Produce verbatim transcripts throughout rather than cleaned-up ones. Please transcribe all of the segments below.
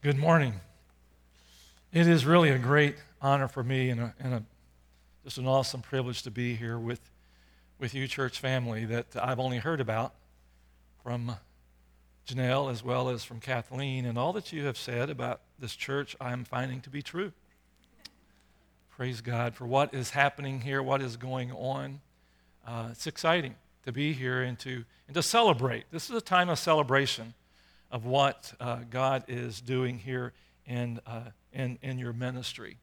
Good morning. It is really a great honor for me and, a, and a, just an awesome privilege to be here with, with you, church family, that I've only heard about from Janelle as well as from Kathleen, and all that you have said about this church I'm finding to be true. Praise God for what is happening here, what is going on. Uh, it's exciting to be here and to, and to celebrate. This is a time of celebration of what uh, God is doing here in, uh, in, in your ministry.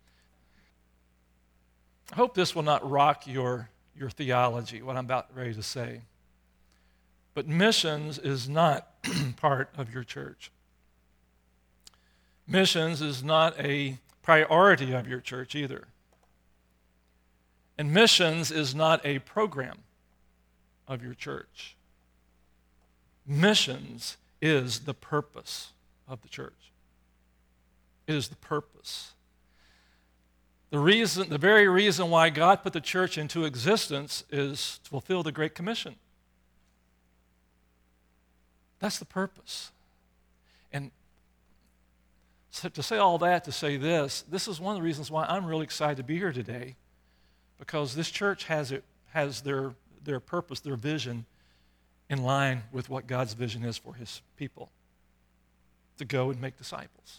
I hope this will not rock your, your theology, what I'm about ready to say. But missions is not part of your church. Missions is not a priority of your church either. And missions is not a program of your church. Missions is the purpose of the church. It is the purpose. The reason, the very reason why God put the church into existence is to fulfill the Great Commission. That's the purpose. And so to say all that, to say this, this is one of the reasons why I'm really excited to be here today, because this church has it has their their purpose, their vision, in line with what God's vision is for his people, to go and make disciples.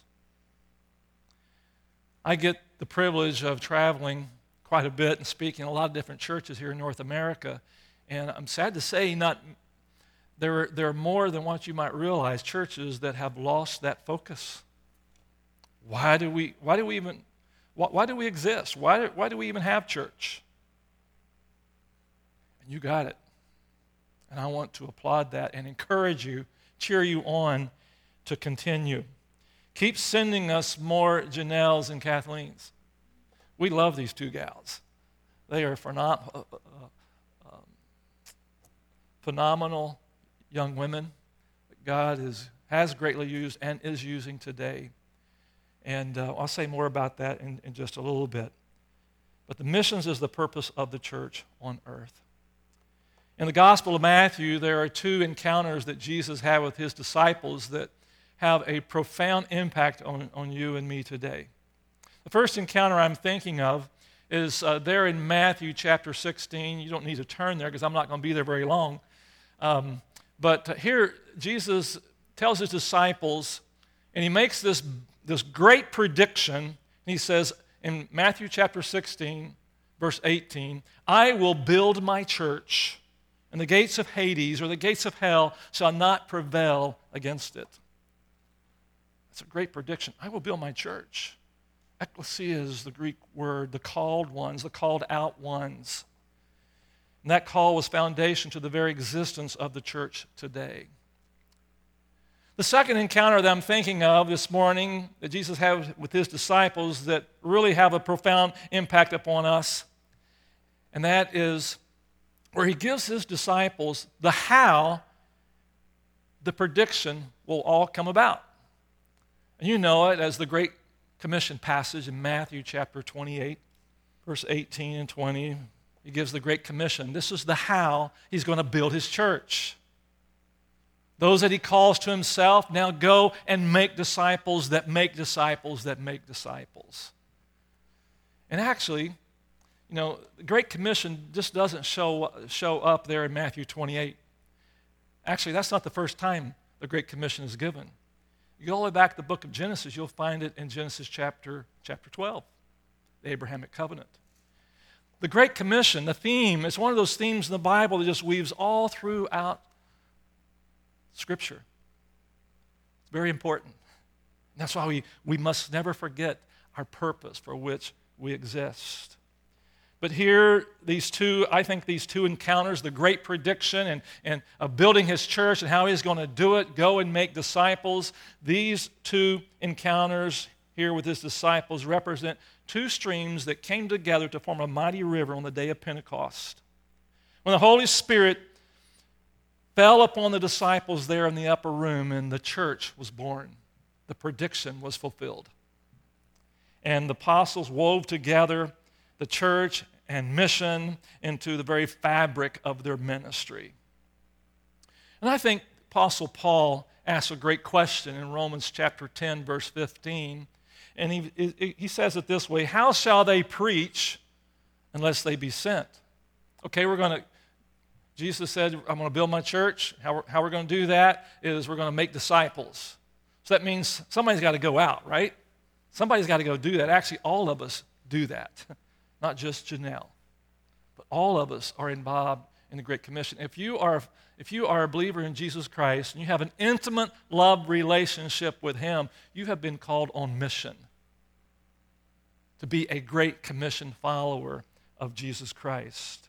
I get the privilege of traveling quite a bit and speaking in a lot of different churches here in North America, and I'm sad to say not there are, there are more than what you might realize, churches that have lost that focus. Why do we, why do we even, why, why do we exist? Why do, why do we even have church? And you got it. And I want to applaud that and encourage you, cheer you on to continue. Keep sending us more Janelles and Kathleens. We love these two gals. They are phenom- uh, uh, um, phenomenal young women that God is, has greatly used and is using today. And uh, I'll say more about that in, in just a little bit. But the missions is the purpose of the church on earth. In the Gospel of Matthew, there are two encounters that Jesus had with his disciples that have a profound impact on, on you and me today. The first encounter I'm thinking of is uh, there in Matthew chapter sixteen. You don't need to turn there because I'm not going to be there very long. Um, but here, Jesus tells his disciples, and he makes this, this great prediction. He says in Matthew chapter sixteen, verse eighteen, "I will build my church, and the gates of Hades, or the gates of hell, shall not prevail against it." That's a great prediction. I will build my church. Ecclesia is the Greek word, the called ones, the called out ones. And that call was foundation to the very existence of the church today. The second encounter that I'm thinking of this morning that Jesus had with his disciples that really have a profound impact upon us, and that is where he gives his disciples the how the prediction will all come about. And you know it as the Great Commission passage in Matthew chapter twenty-eight, verse eighteen and twenty. He gives the Great Commission. This is the how he's going to build his church. Those that he calls to himself, now go and make disciples that make disciples that make disciples. And actually, you know, the Great Commission just doesn't show, show up there in Matthew twenty-eight. Actually, that's not the first time the Great Commission is given. You go all the way back to the book of Genesis, you'll find it in Genesis chapter, chapter twelve, the Abrahamic covenant. The Great Commission, the theme, is one of those themes in the Bible that just weaves all throughout Scripture. It's very important. That's why we, we must never forget our purpose for which we exist. But here, these two, I think these two encounters, the great prediction and, and of building his church and how he's going to do it, go and make disciples, these two encounters here with his disciples represent two streams that came together to form a mighty river on the day of Pentecost. When the Holy Spirit fell upon the disciples there in the upper room and the church was born, the prediction was fulfilled. And the apostles wove together the church and mission into the very fabric of their ministry. And I think Apostle Paul asks a great question in Romans chapter ten, verse fifteen. And he, he says it this way, how shall they preach unless they be sent? Okay, we're going to, Jesus said, I'm going to build my church. How we're, how we're going to do that is we're going to make disciples. So that means somebody's got to go out, right? Somebody's got to go do that. Actually, all of us do that, not just Janelle. But all of us are involved in the Great Commission. If you are, if you are a believer in Jesus Christ and you have an intimate love relationship with Him, you have been called on mission to be a Great Commission follower of Jesus Christ.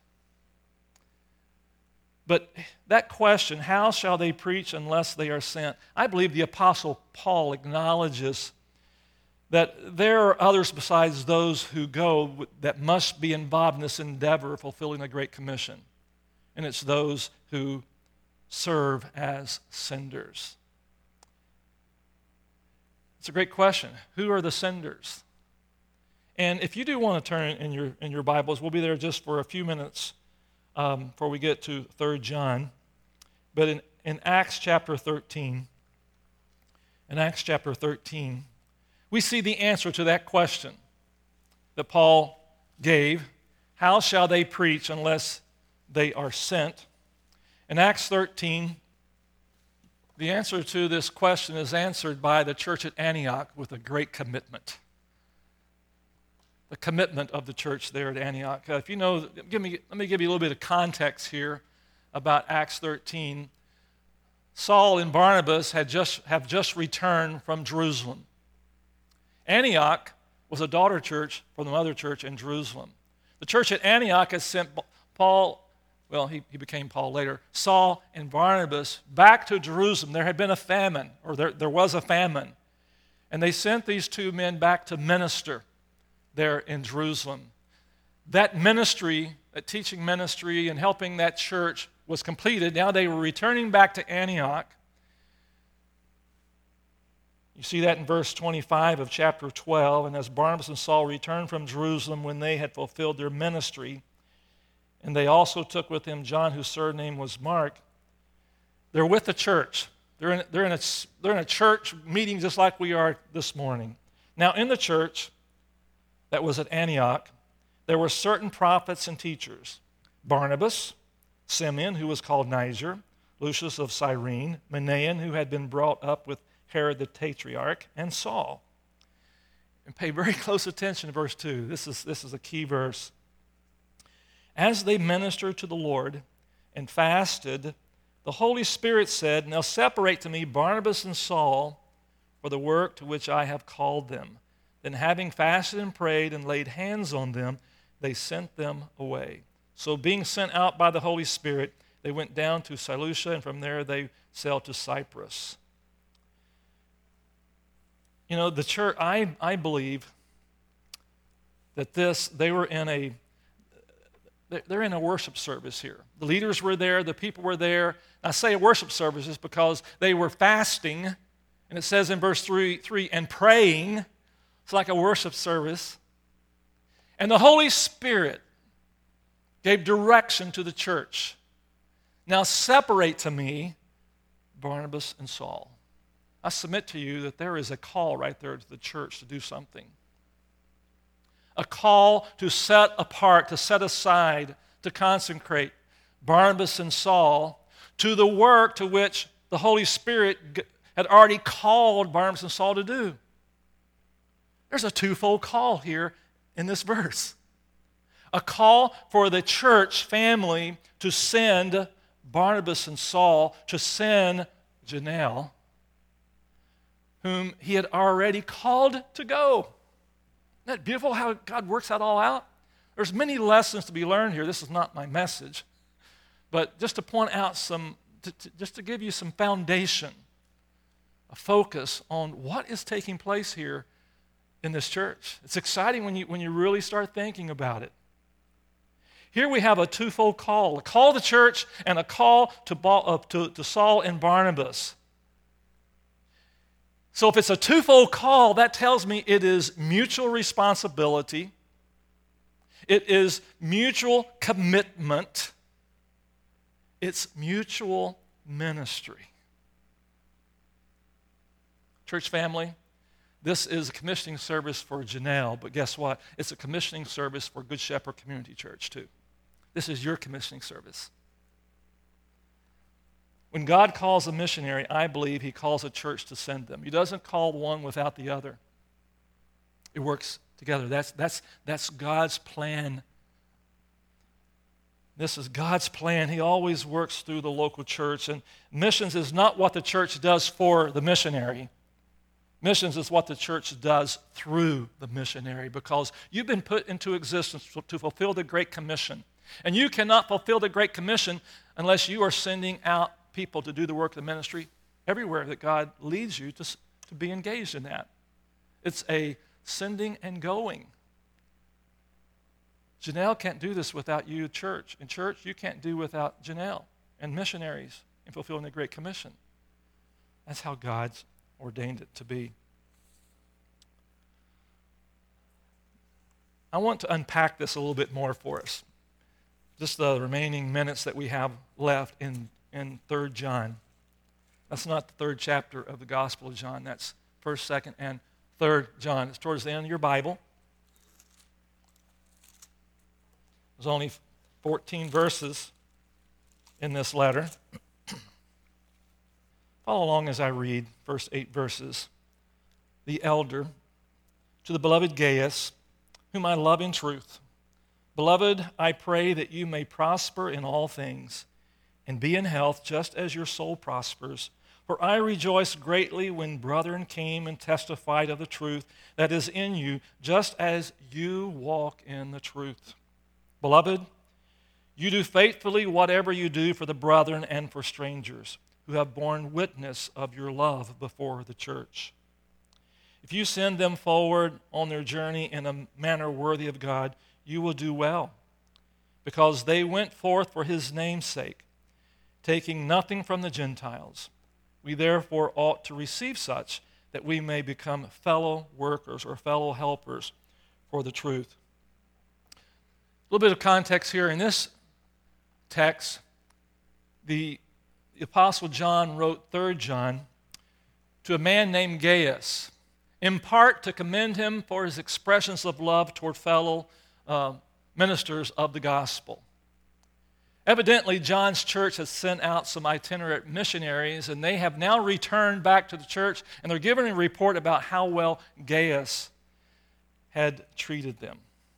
But that question, how shall they preach unless they are sent? I believe the Apostle Paul acknowledges that there are others besides those who go that must be involved in this endeavor of fulfilling the Great Commission. And it's those who serve as senders. It's a great question. Who are the senders? And if you do want to turn in your, in your Bibles, we'll be there just for a few minutes um, before we get to Third John. But in, in Acts chapter thirteen, in Acts chapter thirteen, we see the answer to that question that Paul gave. How shall they preach unless they are sent? In Acts thirteen, the answer to this question is answered by the church at Antioch with a great commitment. The commitment of the church there at Antioch. Uh, if you know, give me, let me give you a little bit of context here about Acts thirteen. Saul and Barnabas had just, have just returned from Jerusalem. Antioch was a daughter church from the mother church in Jerusalem. The church at Antioch has sent Paul, well, he, he became Paul later, Saul and Barnabas back to Jerusalem. There had been a famine, or there, there was a famine. And they sent these two men back to minister there in Jerusalem. That ministry, that teaching ministry and helping that church was completed. Now they were returning back to Antioch. You see that in verse twenty-five of chapter twelve. And as Barnabas and Saul returned from Jerusalem when they had fulfilled their ministry, and they also took with them John, whose surname was Mark, they're with the church. They're in, they're in, a, they're in a church meeting just like we are this morning. Now in the church that was at Antioch, there were certain prophets and teachers. Barnabas, Simeon, who was called Niger, Lucius of Cyrene, Manaen, who had been brought up with Herod the Tetrarch, and Saul. And pay very close attention to verse two. This is, this is a key verse. As they ministered to the Lord and fasted, the Holy Spirit said, now separate to me Barnabas and Saul for the work to which I have called them. Then having fasted and prayed and laid hands on them, they sent them away. So being sent out by the Holy Spirit, they went down to Seleucia, and from there they sailed to Cyprus. You know, the church, I, I believe that this, they were in a, they're in a worship service here. The leaders were there, the people were there. I say a worship service is because they were fasting, and it says in verse three, three and praying. It's like a worship service. And the Holy Spirit gave direction to the church. Now separate to me Barnabas and Saul. I submit to you that there is a call right there to the church to do something. A call to set apart, to set aside, to consecrate Barnabas and Saul to the work to which the Holy Spirit had already called Barnabas and Saul to do. There's a twofold call here in this verse. A call for the church family to send Barnabas and Saul, to send Janelle, whom he had already called to go. Isn't that beautiful how God works that all out? There's many lessons to be learned here. This is not my message. But just to point out some, to, to, just to give you some foundation, a focus on what is taking place here in this church. It's exciting when you, when you really start thinking about it. Here we have a twofold call, a call to church and a call to, uh, to, to Saul and Barnabas. So if it's a twofold call, that tells me it is mutual responsibility, it is mutual commitment, it's mutual ministry. Church family, this is a commissioning service for Janelle, but guess what? It's a commissioning service for Good Shepherd Community Church too. This is your commissioning service. When God calls a missionary, I believe he calls a church to send them. He doesn't call one without the other. It works together. That's, that's, that's God's plan. This is God's plan. He always works through the local church. And missions is not what the church does for the missionary. Missions is what the church does through the missionary, because you've been put into existence to fulfill the Great Commission. And you cannot fulfill the Great Commission unless you are sending out people to do the work of the ministry everywhere that God leads you to, to be engaged in that. It's a sending and going. Janelle can't do this without you, church. And church, you can't do without Janelle and missionaries in fulfilling the Great Commission. That's how God's ordained it to be. I want to unpack this a little bit more for us. Just the remaining minutes that we have left in, in Third John. That's not the third chapter of the Gospel of John. That's First, Second, and Third John. It's towards the end of your Bible. There's only fourteen verses in this letter. Follow along as I read first eight verses. The elder, to the beloved Gaius, whom I love in truth. Beloved, I pray that you may prosper in all things and be in health just as your soul prospers. For I rejoiced greatly when brethren came and testified of the truth that is in you, just as you walk in the truth. Beloved, you do faithfully whatever you do for the brethren and for strangers, who have borne witness of your love before the church. If you send them forward on their journey in a manner worthy of God, you will do well, because they went forth for his name's sake, taking nothing from the Gentiles. We therefore ought to receive such, that we may become fellow workers or fellow helpers for the truth. A little bit of context here. In this text, the The Apostle John wrote Third John to a man named Gaius, in part to commend him for his expressions of love toward fellow uh, ministers of the gospel. Evidently, John's church has sent out some itinerant missionaries, and they have now returned back to the church, and they're giving a report about how well Gaius had treated them.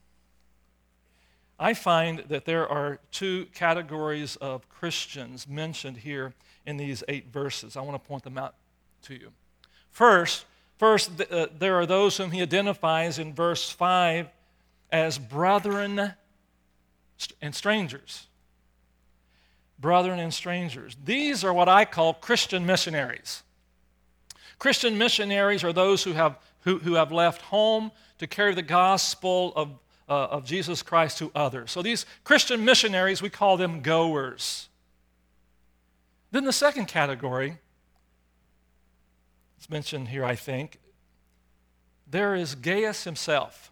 I find that there are two categories of Christians mentioned here in these eight verses. I want to point them out to you. First, first uh, there are those whom he identifies in verse five as brethren and strangers. Brethren and strangers. These are what I call Christian missionaries. Christian missionaries are those who have, who, who have left home to carry the gospel of Uh, of Jesus Christ to others. So these Christian missionaries, we call them goers. Then the second category, it's mentioned here, I think, there is Gaius himself.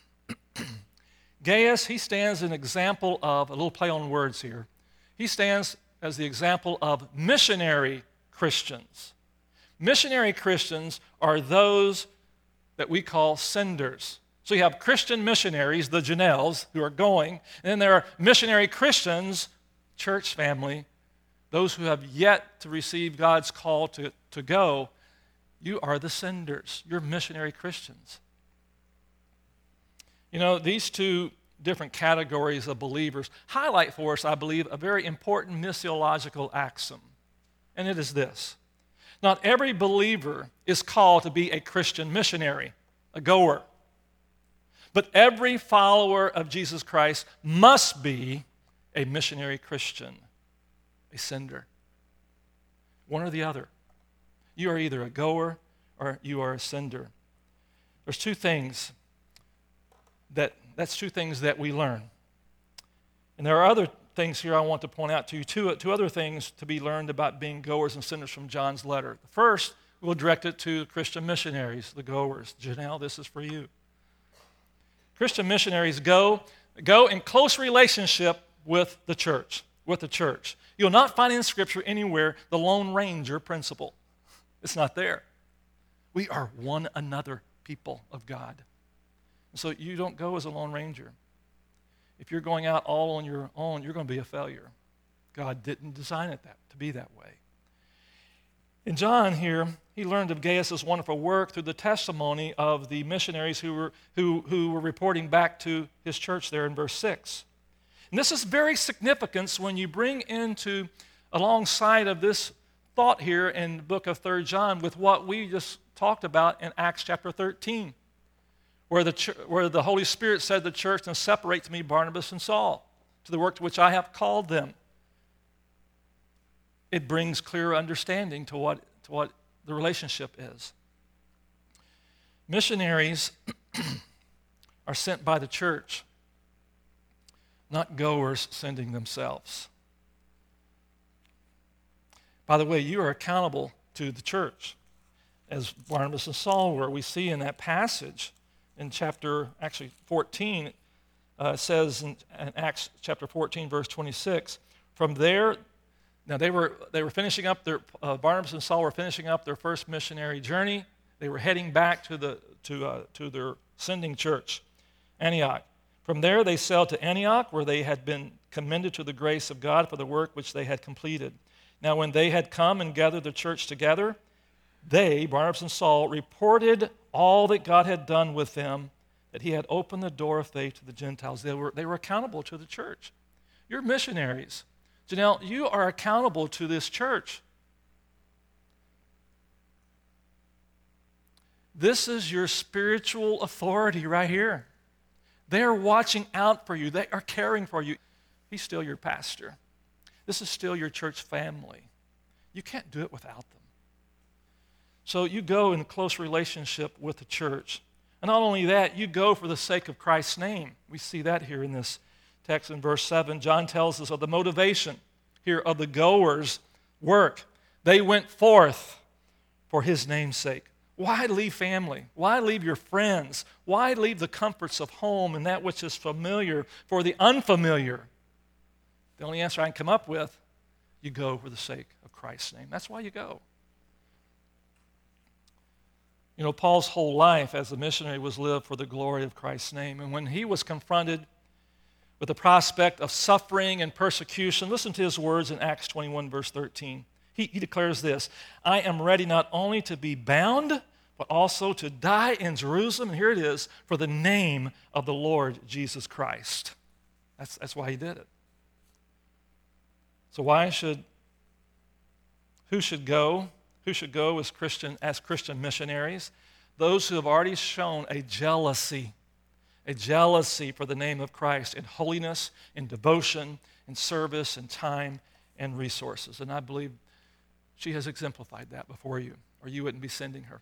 Gaius, he stands an example of, a little play on words here, he stands as the example of missionary Christians. Missionary Christians are those that we call senders. So you have Christian missionaries, the Janelles, who are going, and then there are missionary Christians, church family, those who have yet to receive God's call to, to go. You are the senders. You're missionary Christians. You know, these two different categories of believers highlight for us, I believe, a very important missiological axiom, and it is this. Not every believer is called to be a Christian missionary, a goer. But every follower of Jesus Christ must be a missionary Christian, a sender. One or the other. You are either a goer or you are a sender. There's two things that, that's two things that we learn. And there are other things here I want to point out to you, two, two other things to be learned about being goers and senders from John's letter. The first, we'll direct it to Christian missionaries, the goers. Janelle, this is for you. Christian missionaries go, go in close relationship with the church, with the church. You'll not find in Scripture anywhere the Lone Ranger principle. It's not there. We are one another people of God. So you don't go as a lone ranger. If you're going out all on your own, you're going to be a failure. God didn't design it that, to be that way. In John here, he learned of Gaius' wonderful work through the testimony of the missionaries who were, who, who were reporting back to his church there in verse six. And this is very significant when you bring into, alongside of this thought here in the book of Third John with what we just talked about in Acts chapter thirteen, where the, ch- where the Holy Spirit said to the church, "And separate to me Barnabas and Saul to the work to which I have called them." It brings clear understanding to what, to what the relationship is. Missionaries are sent by the church, not goers sending themselves. By the way, you are accountable to the church, as Barnabas and Saul were. We see in that passage in chapter, actually fourteen, uh, says in, in Acts chapter fourteen, verse twenty-six, from there, now they were they were finishing up their, uh, Barnabas and Saul were finishing up their first missionary journey. They were heading back to the to uh, to their sending church, Antioch. From there they sailed to Antioch, where they had been commended to the grace of God for the work which they had completed. Now when they had come and gathered the church together, they, Barnabas and Saul, reported all that God had done with them, that he had opened the door of faith to the Gentiles. They were, they were accountable to the church. You're missionaries. Janelle, you are accountable to this church. This is your spiritual authority right here. They are watching out for you. They are caring for you. He's still your pastor. This is still your church family. You can't do it without them. So you go in close relationship with the church. And not only that, you go for the sake of Christ's name. We see that here in this text in verse seven. John tells us of the motivation here of the goers' work. They went forth for his name's sake. Why leave family? Why leave your friends? Why leave the comforts of home and that which is familiar for the unfamiliar? The only answer I can come up with, you go for the sake of Christ's name. That's why you go. You know, Paul's whole life as a missionary was lived for the glory of Christ's name. And when he was confronted with the prospect of suffering and persecution, listen to his words in Acts twenty-one, verse thirteen. He, he declares this, "I am ready not only to be bound, but also to die in Jerusalem," and here it is, "for the name of the Lord Jesus Christ." That's, that's why he did it. So why should, who should go? Who should go as Christian, as Christian missionaries? Those who have already shown a jealousy, a jealousy for the name of Christ in holiness, in devotion, in service, in time, and resources. And I believe she has exemplified that before you, or you wouldn't be sending her.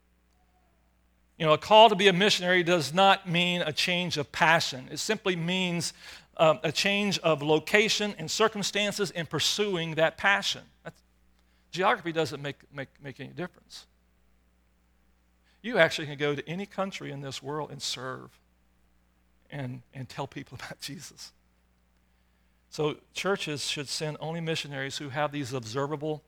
You know, a call to be a missionary does not mean a change of passion. It simply means um, a change of location and circumstances in pursuing that passion. That's, geography doesn't make, make, make any difference. You actually can go to any country in this world and serve and, and tell people about Jesus. So churches should send only missionaries who have these observable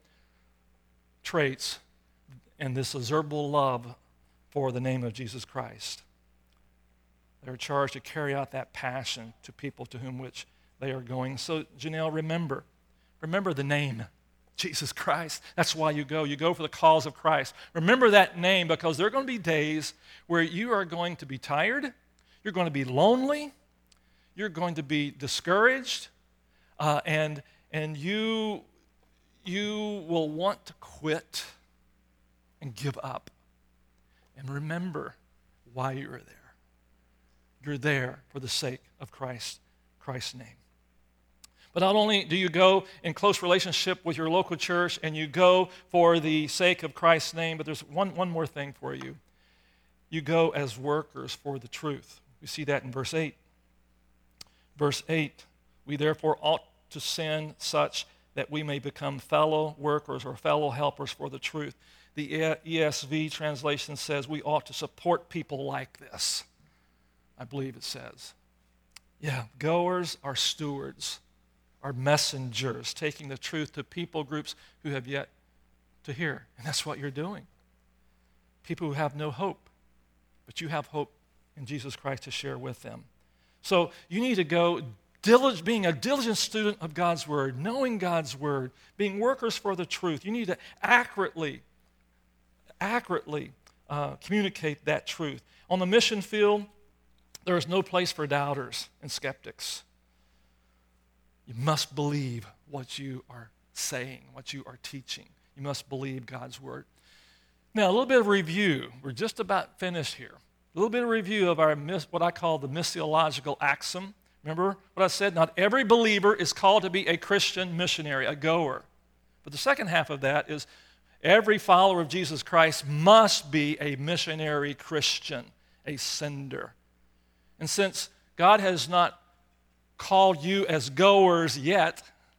traits and this observable love for the name of Jesus Christ. They're charged to carry out that passion to people to whom which they are going. So Janelle, remember, remember the name, Jesus Christ. That's why you go. You go for the cause of Christ. Remember that name, because there are going to be days where you are going to be tired, you're going to be lonely, you're going to be discouraged, uh, and, and you, you will want to quit and give up. And remember why you are there. You're there for the sake of Christ, Christ's name. But not only do you go in close relationship with your local church and you go for the sake of Christ's name, but there's one, one more thing for you. You go as workers for the truth. We see that in verse eight. Verse eight, "We therefore ought to send such that we may become fellow workers or fellow helpers for the truth." The E S V translation says we ought to support people like this. I believe it says. Yeah, goers are stewards, are messengers, taking the truth to people groups who have yet to hear. And that's what you're doing. people who have no hope, but you have hope in Jesus Christ to share with them. So you need to go diligent, being a diligent student of God's Word, knowing God's Word, being workers for the truth. You need to accurately, accurately uh, communicate that truth. On the mission field, there is no place for doubters and skeptics. You must believe what you are saying, what you are teaching. You must believe God's Word. Now, a little bit of review. We're just about finished here. A little bit of review of our what I call the missiological axiom. Remember what I said? Not every believer is called to be a Christian missionary, a goer. But the second half of that is every follower of Jesus Christ must be a missionary Christian, a sender. And since God has not called you as goers yet,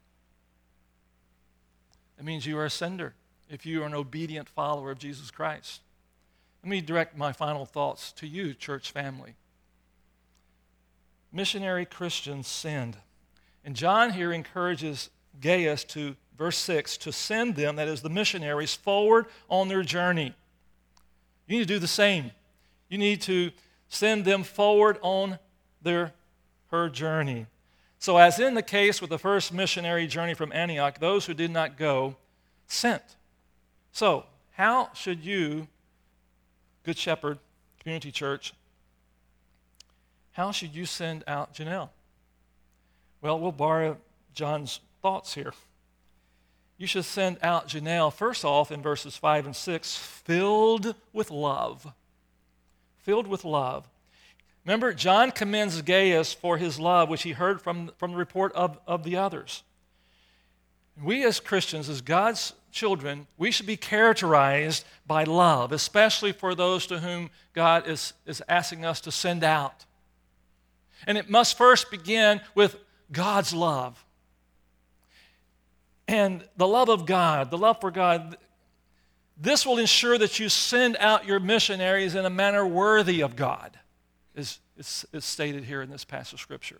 it means you are a sender if you are an obedient follower of Jesus Christ. Let me direct my final thoughts to you, church family. Missionary Christians send. And John here encourages Gaius to, verse six, to send them, that is the missionaries, forward on their journey. You need to do the same. You need to send them forward on their, her journey. So as in the case with the first missionary journey from Antioch, those who did not go sent. So how should you, Good Shepherd Community Church, how should you send out Janelle? Well, we'll borrow John's thoughts here. You should send out Janelle, first off, in verses five and six, filled with love. Filled with love. Remember, John commends Gaius for his love, which he heard from, from the report of, of the others. We as Christians, as God's children, we should be characterized by love, especially for those to whom God is, is asking us to send out. And it must first begin with God's love. And the love of God, the love for God, this will ensure that you send out your missionaries in a manner worthy of God, is, is, is stated here in this passage of Scripture.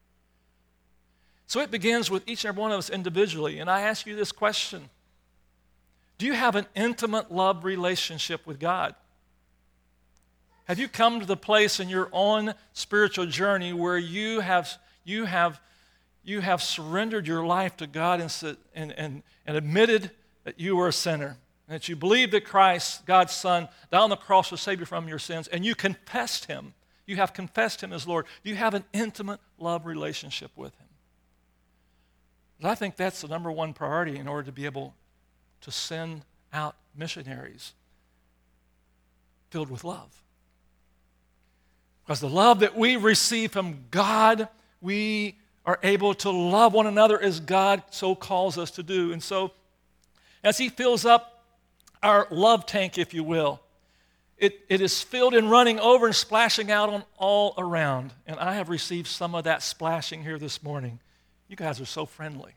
So it begins with each and every one of us individually. And I ask you this question. Do you have an intimate love relationship with God? Have you come to the place in your own spiritual journey where you have, you have, you have surrendered your life to God and, and, and, and admitted that you were a sinner, and that you believe that Christ, God's Son, died on the cross to save you from your sins, and you confessed Him. You have confessed Him as Lord. You have an intimate love relationship with Him. And I think that's the number one priority in order to be able to send out missionaries filled with love. Because the love that we receive from God, we are able to love one another as God so calls us to do. And so, as He fills up our love tank, if you will, it, it is filled and running over and splashing out on all around. And I have received some of that splashing here this morning. You guys are so friendly.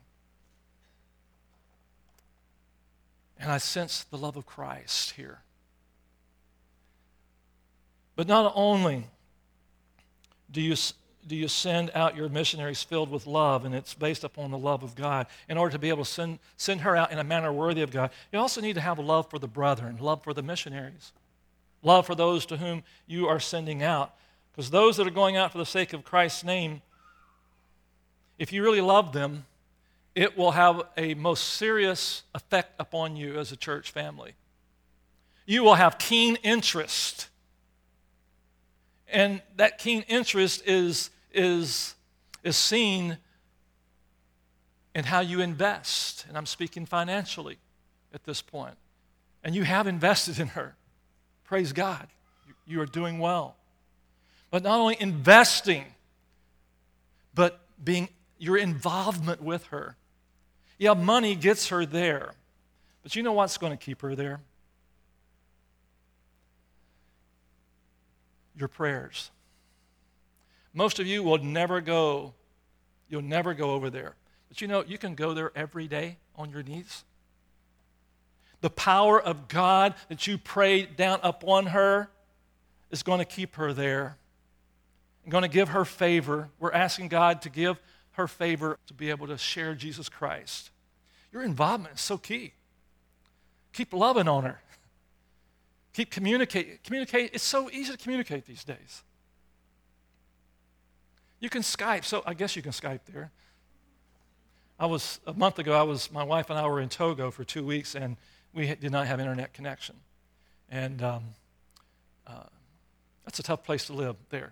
And I sense the love of Christ here. But not only do you, do you send out your missionaries filled with love, and it's based upon the love of God, in order to be able to send, send her out in a manner worthy of God, you also need to have a love for the brethren, love for the missionaries, love for those to whom you are sending out. Because those that are going out for the sake of Christ's name, if you really love them, it will have a most serious effect upon you as a church family. You will have keen interest. And that keen interest is, is, is seen in how you invest. And I'm speaking financially at this point. And you have invested in her. Praise God. You are doing well. But not only investing, but being your involvement with her. Yeah, money gets her there. But you know what's going to keep her there? Your prayers. Most of you will never go, you'll never go over there. But you know, you can go there every day on your knees. The power of God that you pray down upon her is going to keep her there. And going to give her favor. We're asking God to give her favor to be able to share Jesus Christ. Your involvement is so key. Keep loving on her. Keep communicate. Communicate. It's so easy to communicate these days. You can Skype. So I guess you can Skype there. I was, a month ago, I was, my wife and I were in Togo for two weeks, and we did not have internet connection. And um, uh, that's a tough place to live there.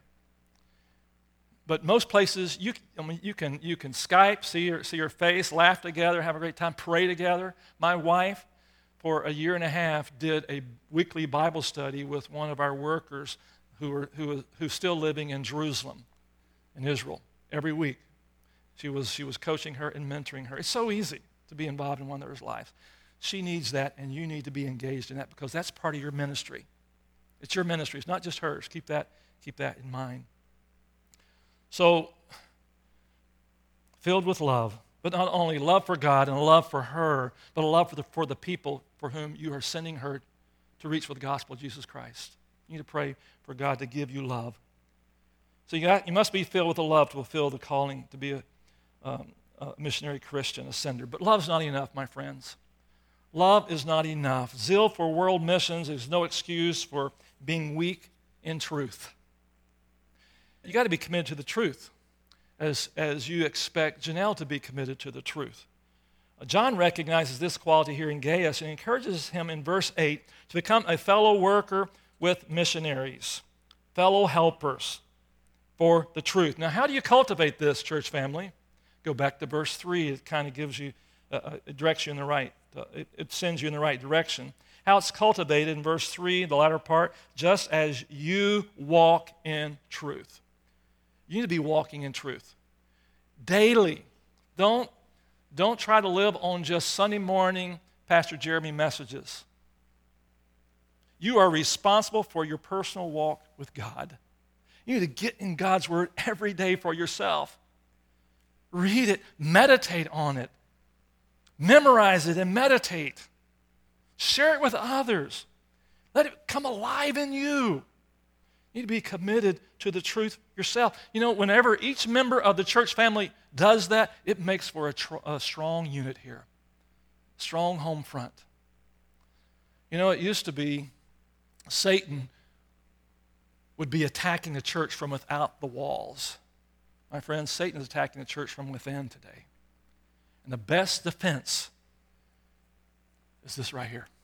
But most places, you, I mean, you can you can Skype, see your, see your face, laugh together, have a great time, pray together. My wife, for a year and a half, did a weekly Bible study with one of our workers who were who who's still living in Jerusalem, in Israel, every week. She was she was coaching her and mentoring her. It's so easy to be involved in one of their lives. She needs that, and you need to be engaged in that because that's part of your ministry. It's your ministry. It's not just hers. Keep that keep that in mind. So, filled with love, but not only love for God and a love for her, but a love for the, for the people for whom you are sending her to reach for the gospel of Jesus Christ. You need to pray for God to give you love. So you, got, you must be filled with the love to fulfill the calling to be a, um, a missionary Christian, a sender. But love's not enough, my friends. Love is not enough. Zeal for world missions is no excuse for being weak in truth. You got to be committed to the truth as, as you expect Janelle to be committed to the truth. John recognizes this quality here in Gaius and encourages him in verse eight to become a fellow worker with missionaries, fellow helpers for the truth. Now, how do you cultivate this, church family? Go back to verse three. It kind of gives you, uh, it directs you in the right, uh, it, it sends you in the right direction. How it's cultivated in verse three, the latter part, just as you walk in truth. You need to be walking in truth daily. Don't, don't try to live on just Sunday morning Pastor Jeremy messages. You are responsible for your personal walk with God. You need to get in God's Word every day for yourself. Read it, meditate on it, memorize it and meditate. Share it with others. Let it come alive in you. You need to be committed to the truth yourself. You know, whenever each member of the church family does that, it makes for a, tr- a strong unit here, strong home front. You know, it used to be Satan would be attacking the church from without the walls. My friends, Satan is attacking the church from within today. And the best defense is this right here.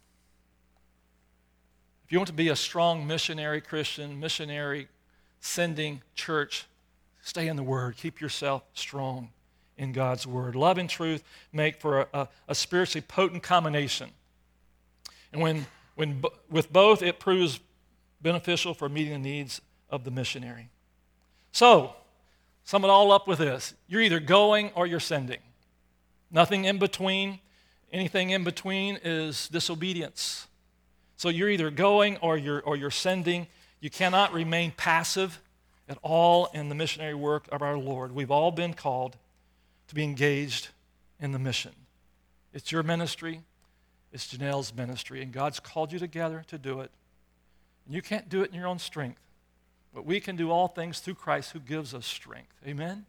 If you want to be a strong missionary Christian, missionary sending church, stay in the Word. Keep yourself strong in God's Word. Love and truth make for a, a, a spiritually potent combination. And when, when with both, it proves beneficial for meeting the needs of the missionary. So, sum it all up with this. You're either going or you're sending. Nothing in between. Anything in between is disobedience. So you're either going or you're, or you're sending. You cannot remain passive at all in the missionary work of our Lord. We've all been called to be engaged in the mission. It's your ministry. It's Janelle's ministry. And God's called you together to do it. And you can't do it in your own strength. But we can do all things through Christ who gives us strength. Amen?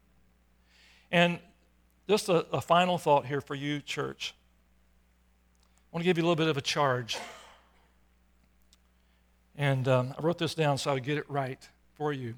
And just a, a final thought here for you, church. I want to give you a little bit of a charge. And um, I wrote this down so I would get it right for you.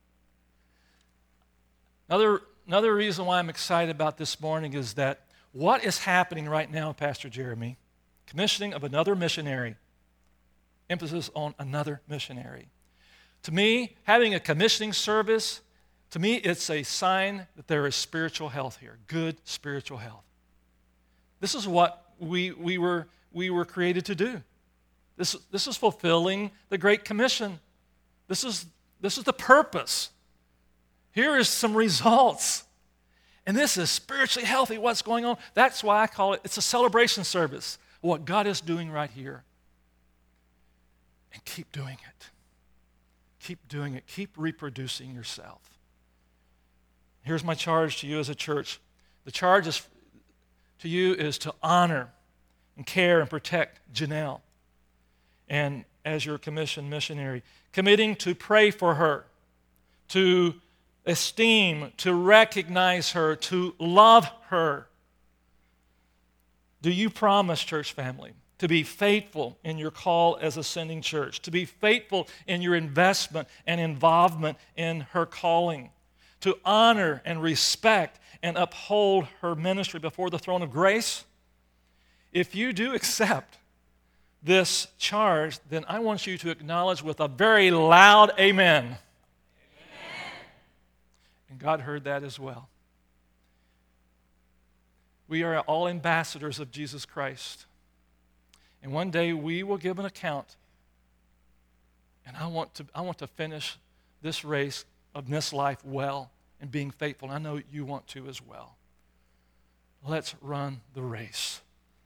Another, another reason why I'm excited about this morning is that what is happening right now, Pastor Jeremy, commissioning of another missionary, emphasis on another missionary. To me, having a commissioning service, to me, it's a sign that there is spiritual health here, good spiritual health. This is what we, we, were, we were created to do. This, this is fulfilling the Great Commission. This is, this is the purpose. Here is some results. And this is spiritually healthy, what's going on. That's why I call it, it's a celebration service, what God is doing right here. And keep doing it. Keep doing it. Keep reproducing yourself. Here's my charge to you as a church. The charge is, to you is to honor and care and protect Janelle. And as your commissioned missionary, committing to pray for her, to esteem, to recognize her, to love her. Do you promise, church family, to be faithful in your call as Ascending Church, to be faithful in your investment and involvement in her calling, to honor and respect and uphold her ministry before the throne of grace. If you do accept this charge, then I want you to acknowledge with a very loud amen. Amen. And God heard that as well. We are all ambassadors of Jesus Christ. And one day we will give an account. And I want to, I want to finish this race of this life well and being faithful. And I know you want to as well. Let's run the race.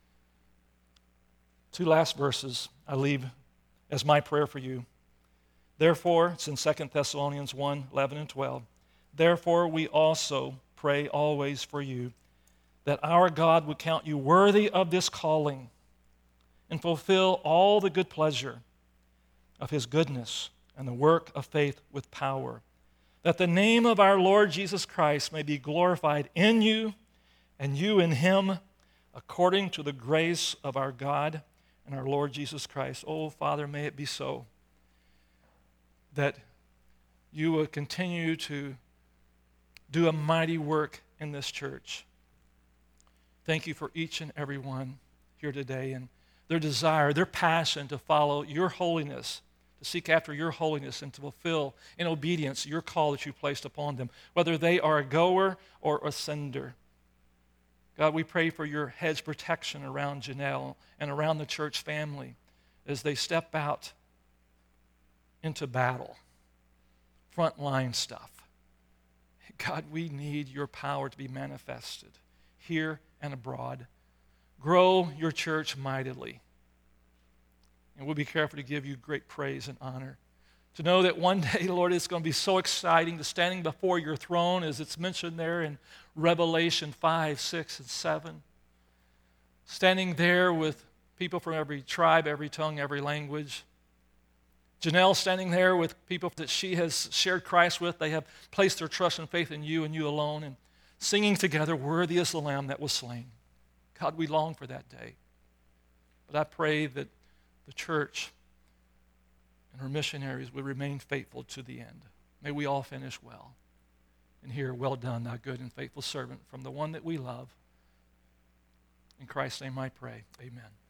Two last verses I leave as my prayer for you. Therefore, it's in Second Thessalonians one, eleven and twelve. Therefore, we also pray always for you, that our God would count you worthy of this calling and fulfill all the good pleasure of his goodness and the work of faith with power, that the name of our Lord Jesus Christ may be glorified in you and you in him, according to the grace of our God and our Lord Jesus Christ. Oh, Father, may it be so that you will continue to do a mighty work in this church. Thank you for each and every one here today and their desire, their passion to follow your holiness, to seek after your holiness and to fulfill in obedience your call that you placed upon them, whether they are a goer or a sender. God, we pray for your hedge protection around Janelle and around the church family as they step out into battle, frontline stuff. God, we need your power to be manifested here and abroad. Grow your church mightily. And we'll be careful to give you great praise and honor. To know that one day, Lord, it's going to be so exciting to standing before your throne, as it's mentioned there in Revelation five, six, and seven. Standing there with people from every tribe, every tongue, every language. Janelle standing there with people that she has shared Christ with. They have placed their trust and faith in you and you alone, and singing together, "Worthy is the Lamb that was slain." God, we long for that day. But I pray that the church and her missionaries will remain faithful to the end. May we all finish well. And hear, "Well done, thou good and faithful servant," from the one that we love. In Christ's name I pray. Amen.